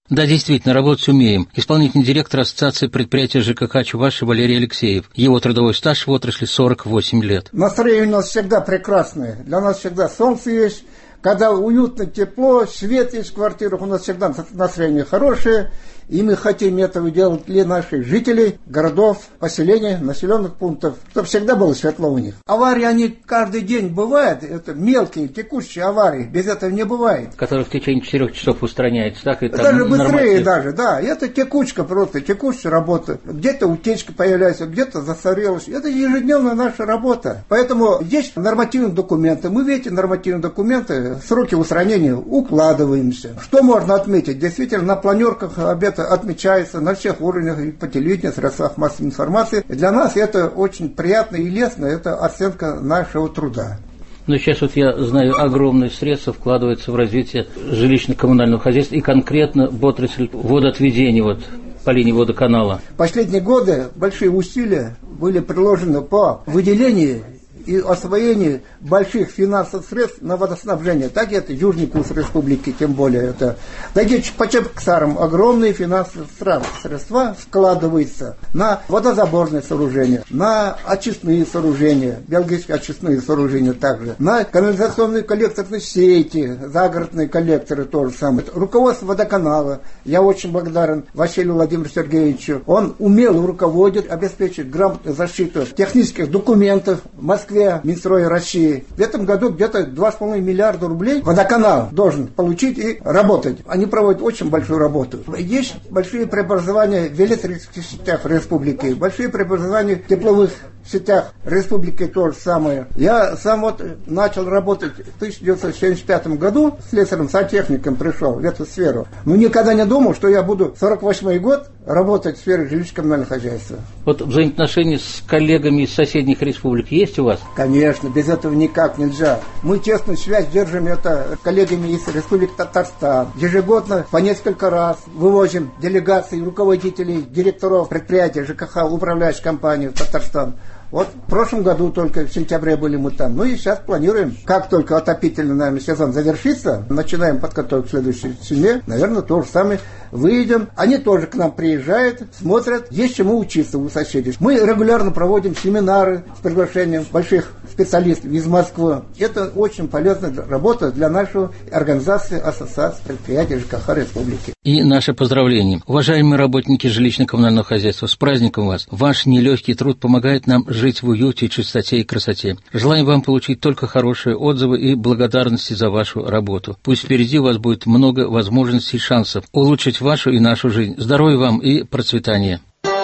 Да, действительно, работать умеем. Исполнительный директор Ассоциации предприятий ЖКХ Чувашии Валерий Алексеев. Его трудовой стаж в отрасли сорок восемь лет. Настроение у нас всегда прекрасное. Для нас всегда солнце есть. Когда уютно, тепло, свет есть в квартирах, у нас всегда настроение хорошее. И мы хотим этого делать для наших жителей, городов, поселений, населенных пунктов, чтобы всегда было светло у них. Аварии, они каждый день бывают, это мелкие, текущие аварии, без этого не бывает. Которые в течение четырех часов устраняются, так? И даже быстрее нормально. Даже, да. Это текучка просто, текущая работа. Где-то утечка появляется, где-то засорилась. Это ежедневная наша работа. Поэтому есть нормативные документы. Мы в эти нормативные документы, сроки устранения укладываемся. Что можно отметить? Действительно, на планерках обед отмечается на всех уровнях и по телевидению, средствах массовой информации. И для нас это очень приятно и лестно, это оценка нашего труда. Но сейчас вот я знаю, огромные средства вкладываются в развитие жилищно-коммунального хозяйства и конкретно в отрасль водоотведения вот, по линии водоканала. Последние годы большие усилия были приложены по выделению и освоению больших финансовых средств на водоснабжение. Так это Южный Кус Республики, тем более это. Такие по Чебоксарам огромные финансовые средства складываются на водозаборные сооружения, на очистные сооружения, биологические очистные сооружения также, на канализационные коллекторные сети, загородные коллекторы тоже самое. Руководство водоканала, я очень благодарен Василию Владимировичу Сергеевичу. Он умело руководит, обеспечивает грамотную защиту технических документов в Москве, Минстрой России. В этом году где-то два с половиной миллиарда рублей водоканал должен получить и работать. Они проводят очень большую работу. Есть большие преобразования в электрических сетях республики, большие преобразования в тепловых сетях республики то же самое. Я сам вот начал работать в тысяча девятьсот семьдесят пятом году, слесарем-сантехником пришел в эту сферу. Но никогда не думал, что я буду сорок восьмой год работать в сфере жилищно-коммунального хозяйства. Вот взаимоотношения с коллегами из соседних республик есть у вас? Конечно, без этого никак нельзя. Мы тесную связь держим это коллегами из Республики Татарстан. Ежегодно по несколько раз вывозим делегации руководителей, директоров предприятий ЖКХ, управляющих компаний в Татарстан. Вот в прошлом году только в сентябре были мы там. Ну и сейчас планируем, как только отопительный, наверное, сезон завершится, начинаем подготовку к следующей зиме, наверное, то же самое выйдем. Они тоже к нам приезжают, смотрят, есть чему учиться у соседей. Мы регулярно проводим семинары с приглашением больших специалистов из Москвы. Это очень полезная работа для нашей организации Ассоциации предприятий ЖКХ Республики. И наше поздравление. Уважаемые работники жилищно-коммунального хозяйства, с праздником вас! Ваш нелегкий труд помогает нам жить в уюте, чистоте и красоте. Желаем вам получить только хорошие отзывы и благодарности за вашу работу. Пусть впереди у вас будет много возможностей и шансов улучшить вашу и нашу жизнь. Здоровья вам и процветания.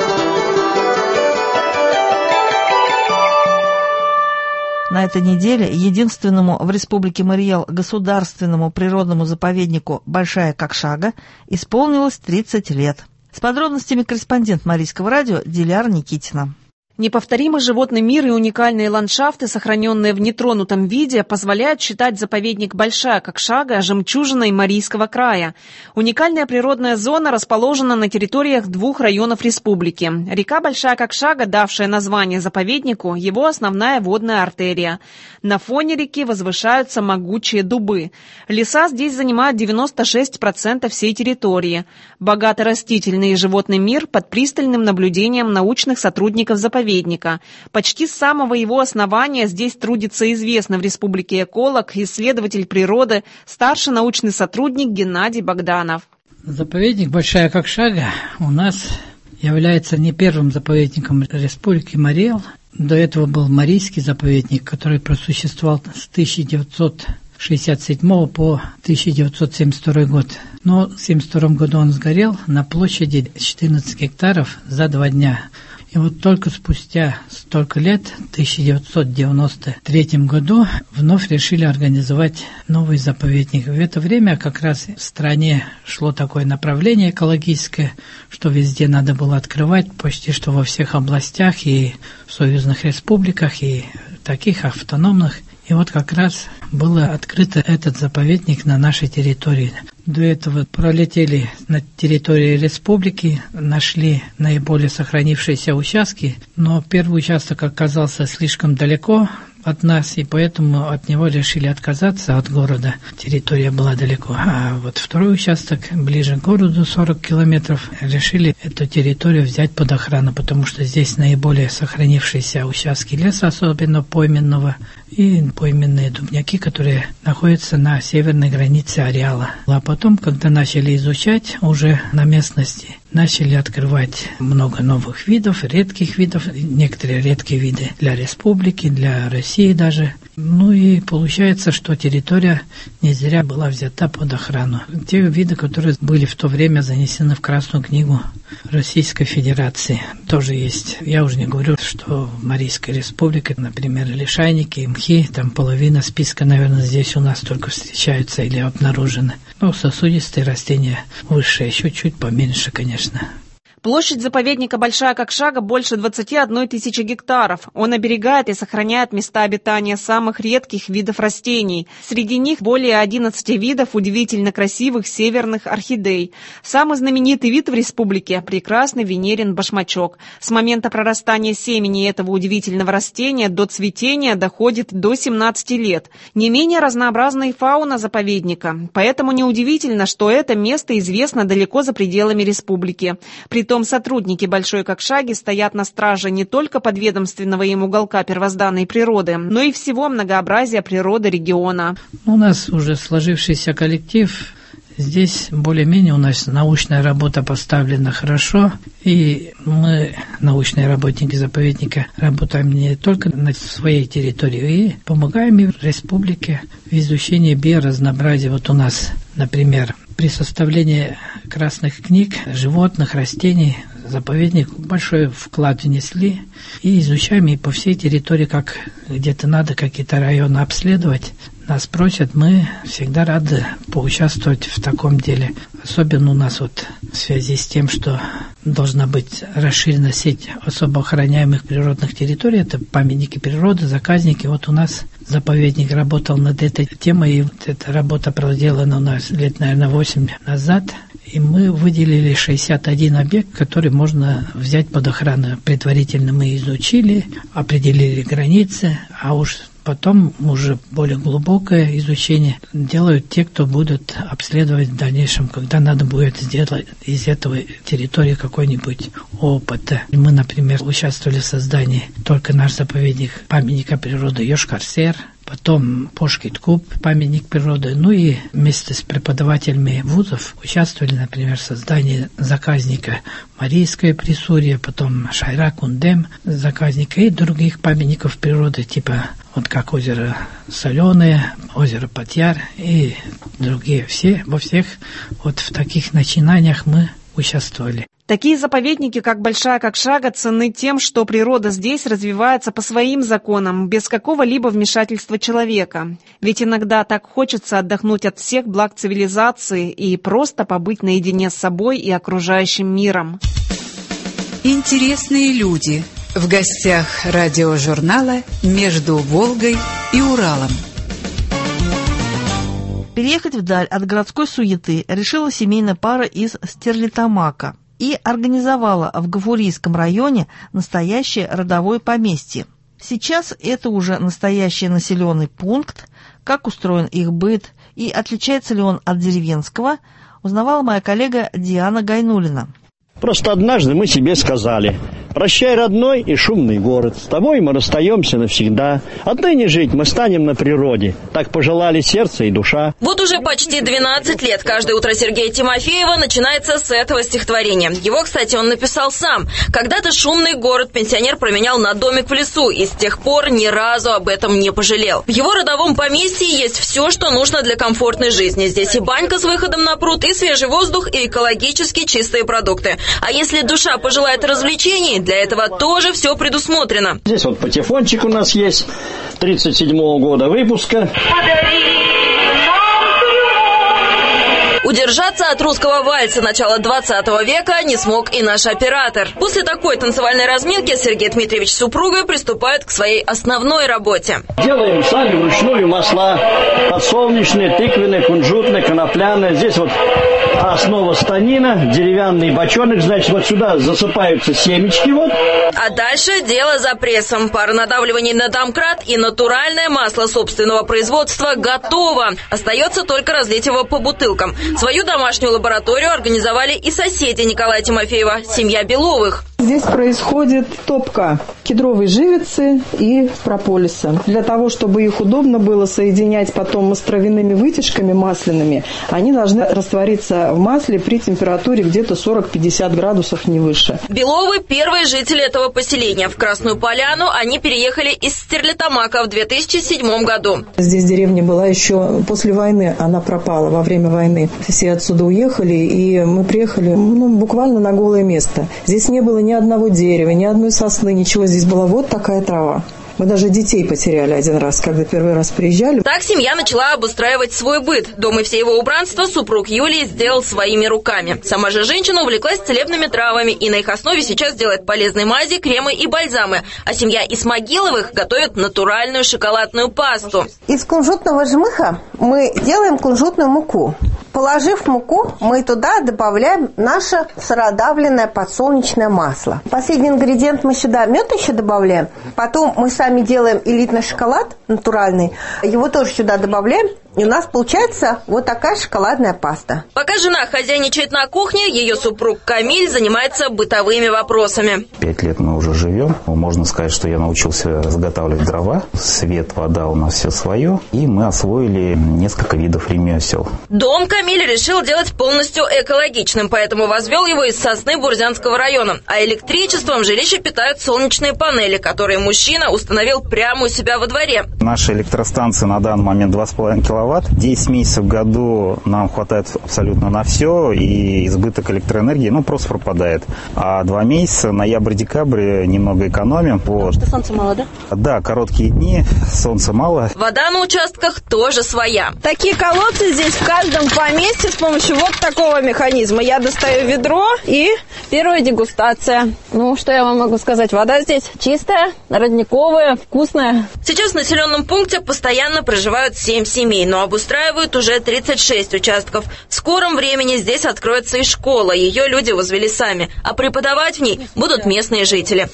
На этой неделе единственному в Республике Марий Эл государственному природному заповеднику Большая Кокшага исполнилось тридцать лет. С подробностями корреспондент Марийского радио Диляра Никитина. Неповторимый животный мир и уникальные ландшафты, сохраненные в нетронутом виде, позволяют считать заповедник Большая Кокшага жемчужиной Марийского края. Уникальная природная зона расположена на территориях двух районов республики. Река Большая Кокшага, давшая название заповеднику, его основная водная артерия. На фоне реки возвышаются могучие дубы. Леса здесь занимают девяносто шесть процентов всей территории. Богатый растительный и животный мир под пристальным наблюдением научных сотрудников заповедника. Почти с самого его основания здесь трудится известный в республике эколог, исследователь природы, старший научный сотрудник Геннадий Богданов. Заповедник Большая Кокшага у нас является не первым заповедником республики Марий Эл. До этого был Марийский заповедник, который просуществовал с тысяча девятьсот шестьдесят седьмого по тысяча девятьсот семьдесят второй год. Но в семьдесят втором году он сгорел на площади четырнадцать гектаров за два дня. И вот только спустя столько лет, в тысяча девятьсот девяносто третьем году, вновь решили организовать новый заповедник. В это время как раз в стране шло такое направление экологическое, что везде надо было открывать, почти что во всех областях, и в союзных республиках, и таких автономных. И вот как раз было открыто этот заповедник на нашей территории. До этого пролетели на территории республики, нашли наиболее сохранившиеся участки, но первый участок оказался слишком далеко, от нас, и поэтому от него решили отказаться от города. Территория была далеко. А вот второй участок, ближе к городу, сорок километров, решили эту территорию взять под охрану, потому что здесь наиболее сохранившиеся участки леса, особенно пойменного, и пойменные дубняки, которые находятся на северной границе ареала. А потом, когда начали изучать уже на местности, начали открывать много новых видов, редких видов, некоторые редкие виды для республики, для России даже. Ну и получается, что территория не зря была взята под охрану. Те виды, которые были в то время занесены в Красную книгу Российской Федерации, тоже есть. Я уже не говорю, что в Марийской республике, например, лишайники, мхи, там половина списка, наверное, здесь у нас только встречаются или обнаружены. Ну, сосудистые растения высшие, еще чуть поменьше, конечно. Площадь заповедника Большая Кокшага больше двадцати одной тысячи гектаров. Он оберегает и сохраняет места обитания самых редких видов растений. Среди них более одиннадцати видов удивительно красивых северных орхидей. Самый знаменитый вид в республике – прекрасный венерин башмачок. С момента прорастания семени этого удивительного растения до цветения доходит до семнадцати лет. Не менее разнообразна и фауна заповедника. Поэтому неудивительно, что это место известно далеко за пределами республики. Притом сотрудники Большой Кокшаги стоят на страже не только подведомственного им уголка первозданной природы, но и всего многообразия природы региона. У нас уже сложившийся коллектив. Здесь более-менее у нас научная работа поставлена хорошо, и мы, научные работники заповедника, работаем не только на своей территории, и помогаем и в республике в изучении биоразнообразия. Вот у нас, например, при составлении красных книг животных, растений, заповедник большой вклад внесли, и изучаем и по всей территории, как где-то надо какие-то районы обследовать. Нас просят, мы всегда рады поучаствовать в таком деле. Особенно у нас вот в связи с тем, что должна быть расширена сеть особо охраняемых природных территорий, это памятники природы, заказники. Вот у нас заповедник работал над этой темой, и вот эта работа проделана у нас лет, наверное, восемь назад. И мы выделили шестьдесят один объект, который можно взять под охрану. Предварительно мы изучили, определили границы, а уж потом уже более глубокое изучение делают те, кто будут обследовать в дальнейшем, когда надо будет сделать из этого территории какой-нибудь опыт. Мы, например, участвовали в создании только наш заповедник памятника природы Йошкар-Сер, потом Пошкит-Куб, памятник природы, ну и вместе с преподавателями вузов участвовали, например, в создании заказника Марийское Присурье, потом Шайра-Кундем заказника и других памятников природы, типа вот как озеро Соленое, озеро Патьяр и другие. Все, во всех вот в таких начинаниях мы участвовали. Такие заповедники, как Большая Кокшага, ценны тем, что природа здесь развивается по своим законам, без какого-либо вмешательства человека. Ведь иногда так хочется отдохнуть от всех благ цивилизации и просто побыть наедине с собой и окружающим миром. Интересные люди. В гостях радиожурнала «Между Волгой и Уралом». Переехать вдаль от городской суеты решила семейная пара из Стерлитамака и организовала в Гафурийском районе настоящее родовое поместье. Сейчас это уже настоящий населенный пункт. Как устроен их быт и отличается ли он от деревенского, узнавала моя коллега Диана Гайнулина. Просто однажды мы себе сказали: прощай, родной и шумный город, с тобой мы расстаемся навсегда. Отныне жить мы станем на природе, так пожелали сердце и душа. Вот уже почти двенадцать лет каждое утро Сергея Тимофеева начинается с этого стихотворения. Его, кстати, он написал сам. Когда-то шумный город пенсионер променял на домик в лесу и с тех пор ни разу об этом не пожалел. В его родовом поместье есть все, что нужно для комфортной жизни. Здесь и банька с выходом на пруд, и свежий воздух, и экологически чистые продукты. А если душа пожелает развлечений, для этого тоже все предусмотрено. Здесь вот патефончик у нас есть, тридцать седьмого года выпуска. Удержаться от русского вальса начала двадцатого века не смог и наш оператор. После такой танцевальной разминки Сергей Дмитриевич с супругой приступает к своей основной работе. Делаем сами вручную масла. Подсолнечные, тыквенные, кунжутные, конопляные. Здесь вот основа станина, деревянный бочонок, значит, вот сюда засыпаются семечки вот. А дальше дело за прессом. Пара надавливаний на домкрат и натуральное масло собственного производства готово. Остается только разлить его по бутылкам. Свою домашнюю лабораторию организовали и соседи Николая Тимофеева, семья Беловых. Здесь происходит топка кедровой живицы и прополиса. Для того, чтобы их удобно было соединять потом с травяными вытяжками масляными, они должны раствориться в масле при температуре где-то сорок-пятьдесят градусов, не выше. Беловы – первые жители этого поселения. В Красную Поляну они переехали из Стерлитамака в две тысячи седьмом году. Здесь деревня была еще после войны, она пропала во время войны. Все отсюда уехали, и мы приехали ну, буквально на голое место. Здесь не было ни одного дерева, ни одной сосны, ничего. Здесь была вот такая трава. Мы даже детей потеряли один раз, когда первый раз приезжали. Так семья начала обустраивать свой быт. Дом и все его убранства супруг Юлии сделал своими руками. Сама же женщина увлеклась целебными травами и на их основе сейчас делает полезные мази, кремы и бальзамы. А семья Исмагиловых готовит натуральную шоколадную пасту. Из кунжутного жмыха мы делаем кунжутную муку. Положив муку, мы туда добавляем наше сыродавленное подсолнечное масло. Последний ингредиент мы сюда мед еще добавляем. Потом мы сами делаем элитный шоколад натуральный. Его тоже сюда добавляем. И у нас получается вот такая шоколадная паста. Пока жена хозяйничает на кухне, ее супруг Камиль занимается бытовыми вопросами. Пять лет мы уже живем. Можно сказать, что я научился заготавливать дрова. Свет, вода у нас все свое. И мы освоили несколько видов ремесел. Дом Камиль решил делать полностью экологичным, поэтому возвел его из сосны Бурзянского района. А электричеством жилище питают солнечные панели, которые мужчина установил прямо у себя во дворе. Наша электростанция на данный момент два с половиной киловатта. десять месяцев в году нам хватает абсолютно на все, и избыток электроэнергии ну, просто пропадает. А два месяца, ноябрь-декабрь, немного экономим. Вот. Что солнца мало, да? Да, короткие дни, солнца мало. Вода на участках тоже своя. Такие колодцы здесь в каждом поместье с помощью вот такого механизма. Я достаю ведро и первая дегустация. Ну, что я вам могу сказать? Вода здесь чистая, родниковая, вкусная. Сейчас в населенном пункте постоянно проживают семь семей, но обустраивают уже тридцать шесть участков. В скором времени здесь откроется и школа. Ее люди возвели сами, а преподавать в ней будут местные жители.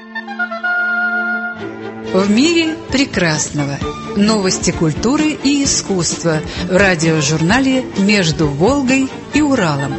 В мире прекрасного. Новости культуры и искусства в радиожурнале «Между Волгой и Уралом».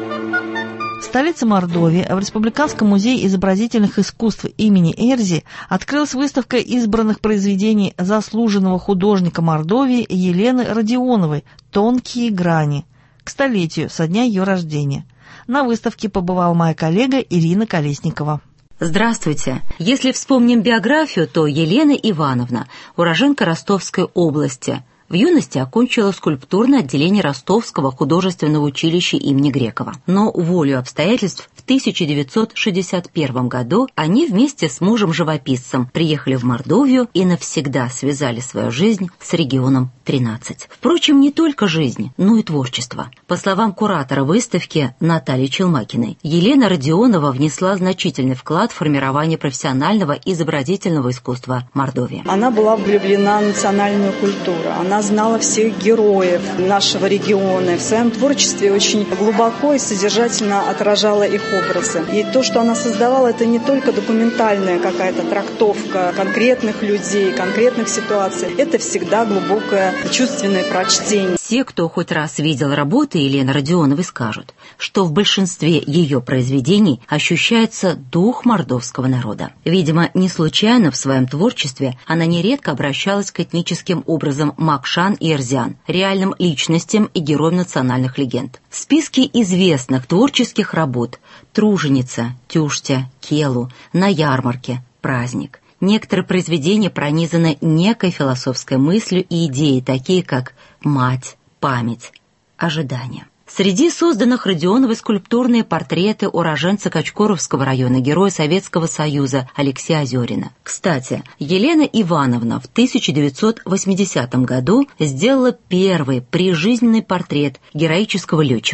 В столице Мордовии, в Республиканском музее изобразительных искусств имени Эрзи открылась выставка избранных произведений заслуженного художника Мордовии Елены Родионовой «Тонкие грани» к столетию со дня ее рождения. На выставке побывала моя коллега Ирина Колесникова. Здравствуйте. Если вспомним биографию, то Елена Ивановна, уроженка Ростовской области, в юности окончила скульптурное отделение Ростовского художественного училища имени Грекова. Но волею обстоятельств в тысяча девятьсот шестьдесят первом году они вместе с мужем-живописцем приехали в Мордовию и навсегда связали свою жизнь с регионом тринадцать. Впрочем, не только жизнь, но и творчество. По словам куратора выставки Натальи Челмакиной, Елена Родионова внесла значительный вклад в формирование профессионального изобразительного искусства Мордовии. Она была влюблена в национальную культуру. Она знала всех героев нашего региона. В своем творчестве очень глубоко и содержательно отражала их образы. И то, что она создавала, это не только документальная какая-то трактовка конкретных людей, конкретных ситуаций. Это всегда глубокое чувственное прочтение. Те, кто хоть раз видел работы Елены Родионовой, скажут, что в большинстве ее произведений ощущается дух мордовского народа. Видимо, не случайно в своем творчестве она нередко обращалась к этническим образам Макшан и Эрзян, реальным личностям и героям национальных легенд. В списке известных творческих работ «Труженица», «Тюштя», «Келу», «На ярмарке», «Праздник». Некоторые произведения пронизаны некой философской мыслью и идеей, такие как «Мать», «Память», «Ожидание». Среди созданных Родионовой скульптурные портреты уроженца Качкоровского района, героя Советского Союза Алексея Озерина. Кстати, Елена Ивановна в тысяча девятьсот восьмидесятом году сделала первый прижизненный портрет героического летчика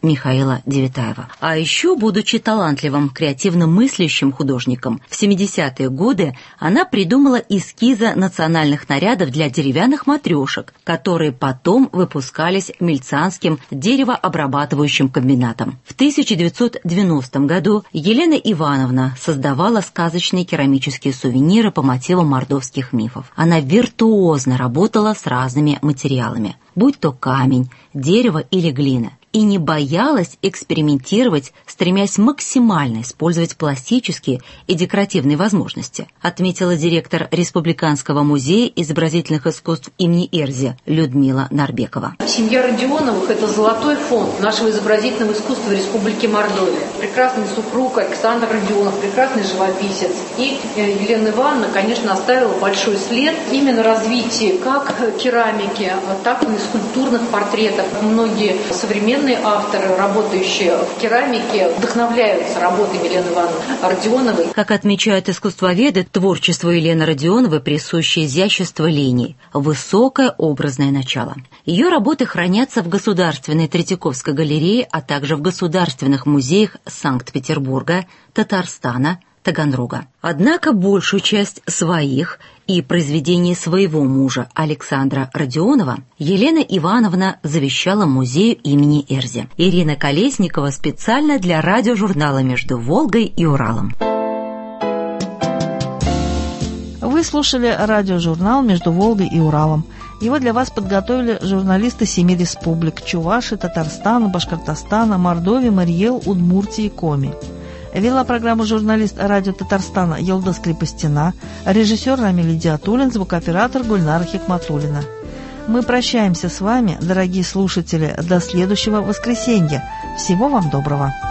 Михаила Девятаева. А еще, будучи талантливым, креативно мыслящим художником, в семидесятые годы она придумала эскизы национальных нарядов для деревянных матрешек, которые потом выпускались Мельцанским деревообрабатывающим комбинатом. В тысяча девятьсот девяностом году Елена Ивановна создавала сказочные керамические сувениры по мотивам мордовских мифов. Она виртуозно работала с разными материалами, будь то камень, дерево или глина, и не боялась экспериментировать, стремясь максимально использовать пластические и декоративные возможности, отметила директор Республиканского музея изобразительных искусств имени Эрзи Людмила Нарбекова. Семья Родионовых – это золотой фонд нашего изобразительного искусства Республики Мордовия. Прекрасный супруг Александр Родионов, прекрасный живописец. И Елена Ивановна, конечно, оставила большой след именно развитии как керамики, так и скульптурных портретов. Многие современные авторы, работающие в керамике, вдохновляются работами Елены Ивановны Родионовой. Как отмечают искусствоведы, творчеству Елены Родионовой присуще изящество линий, высокое образное начало. Ее работы хранятся в Государственной Третьяковской галерее, а также в государственных музеях Санкт-Петербурга, Татарстана, Таганрога. Однако большую часть своих и произведений своего мужа Александра Родионова Елена Ивановна завещала музею имени Эрзи. Ирина Колесникова специально для радиожурнала «Между Волгой и Уралом». Вы слушали радиожурнал «Между Волгой и Уралом». Его для вас подготовили журналисты семи республик – Чувашии, Татарстана, Башкортостана, Мордовии, Марьел, Удмуртии и Коми. Вела программу журналист радио Татарстана Елдос Крепостина, режиссер Рамиль Идиатуллин, звукооператор Гульнара Хикматуллина. Мы прощаемся с вами, дорогие слушатели, до следующего воскресенья. Всего вам доброго.